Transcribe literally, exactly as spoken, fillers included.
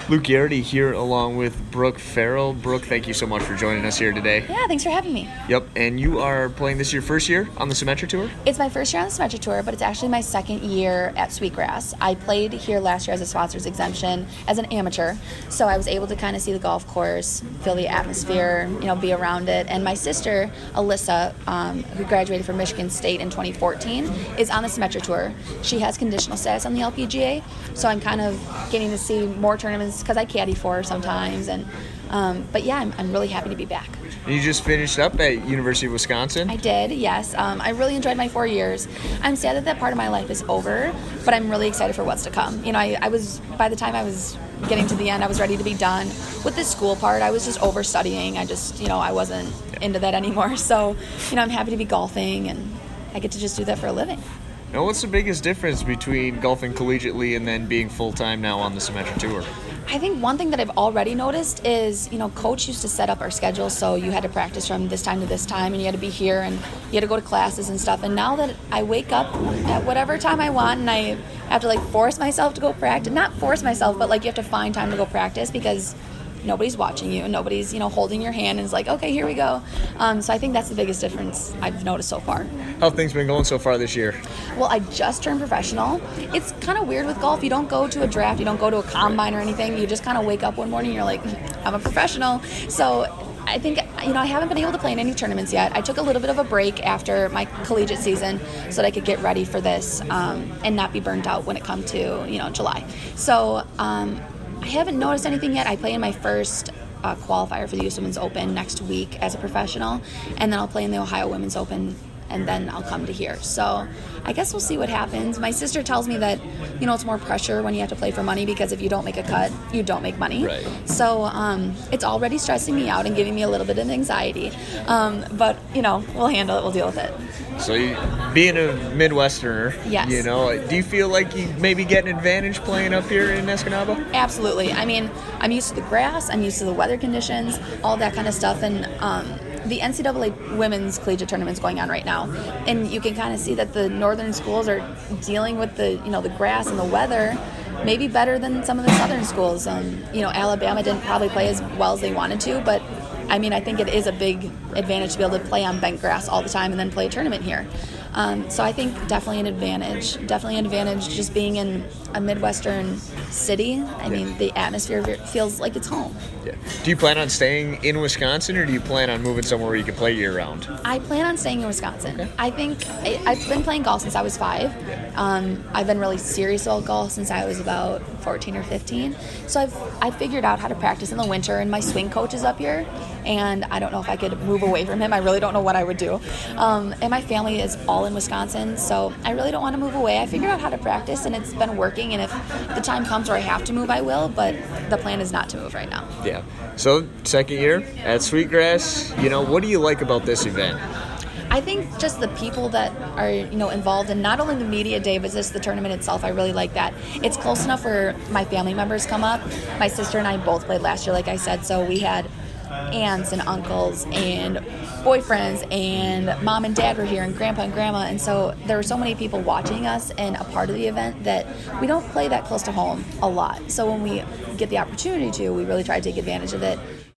Luke Garrity here along with Brooke Farrell. Brooke, thank you so much for joining us here today. Yeah, thanks for having me. Yep, and you are playing this your first year on the Symetra Tour? It's my first year on the Symetra Tour, but it's actually my second year at Sweetgrass. I played here last year as a sponsors exemption as an amateur, so I was able to kind of see the golf course, feel the atmosphere, you know, be around it. And my sister, Alyssa, um, who graduated from Michigan State in twenty fourteen, is on the Symetra Tour. She has conditional status on the L P G A, so I'm kind of getting to see more tournaments because I caddy for her sometimes. And um, but yeah, I'm, I'm really happy to be back. And you just finished up at University of Wisconsin? I did, yes. Um, I really enjoyed my four years. I'm sad that that part of my life is over, but I'm really excited for what's to come. You know, I, I was, by the time I was getting to the end, I was ready to be done. With the school part, I was just over studying. I just, you know, I wasn't into that anymore. So, you know, I'm happy to be golfing, and I get to just do that for a living. Now, what's the biggest difference between golfing collegiately and then being full-time now on the Symetra Tour? I think one thing that I've already noticed is, you know, Coach used to set up our schedule so you had to practice from this time to this time, and you had to be here, and you had to go to classes and stuff. And now that I wake up at whatever time I want, and I have to, like, force myself to go practice, not force myself, but, like, you have to find time to go practice because nobody's watching you, nobody's, you know, holding your hand and is like, okay, here we go. Um, so I think that's the biggest difference I've noticed so far. How have things been going so far this year? Well, I just turned professional. It's kind of weird with golf. You don't go to a draft, you don't go to a combine or anything. You just kind of wake up one morning and you're like, I'm a professional. So I think, you know, I haven't been able to play in any tournaments yet. I took a little bit of a break after my collegiate season so that I could get ready for this um, and not be burnt out when it comes to, you know, July. So um, I haven't noticed anything yet. I play in my first uh, qualifier for the U S Women's Open next week as a professional, and then I'll play in the Ohio Women's Open, and then I'll come to here. So I guess we'll see what happens. My sister tells me that, you know, it's more pressure when you have to play for money because if you don't make a cut, you don't make money. Right. So um, it's already stressing me out and giving me a little bit of anxiety. Um, but, you know, we'll handle it. We'll deal with it. So you, being a Midwesterner, yes. you know, do you feel like you maybe get an advantage playing up here in Escanaba? Absolutely. I mean, I'm used to the grass, I'm used to the weather conditions, all that kind of stuff. And um, the N C double A women's collegiate tournament's going on right now, and you can kind of see that the northern schools are dealing with the, you know, the grass and the weather maybe better than some of the southern schools. Um, you know, Alabama didn't probably play as well as they wanted to, but I mean, I think it is a big advantage to be able to play on bent grass all the time and then play a tournament here. Um, so I think definitely an advantage. Definitely an advantage just being in a Midwestern city. I mean, the atmosphere feels like it's home. Yeah. Do you plan on staying in Wisconsin, or do you plan on moving somewhere where you can play year-round? I plan on staying in Wisconsin. Okay. I think I, I've been playing golf since I was five. Um, I've been really serious about golf since I was about fourteen or fifteen. So I've I figured out how to practice in the winter, and my swing coach is up here, and I don't know if I could move away from him. I really don't know what I would do. Um, and my family is all in Wisconsin, so I really don't want to move away. I figured out how to practice, and it's been working, and if the time comes where I have to move, I will, but the plan is not to move right now. Yeah. So, second year at Sweetgrass, you know, what do you like about this event? I think just the people that are, you know, involved in not only the media day, but just the tournament itself. I really like that. It's close enough where my family members come up. My sister and I both played last year, like I said, so we had aunts and uncles and boyfriends, and mom and dad were here, and grandpa and grandma, and so there were so many people watching us and a part of the event that we don't play that close to home a lot. So when we get the opportunity to, we really try to take advantage of it.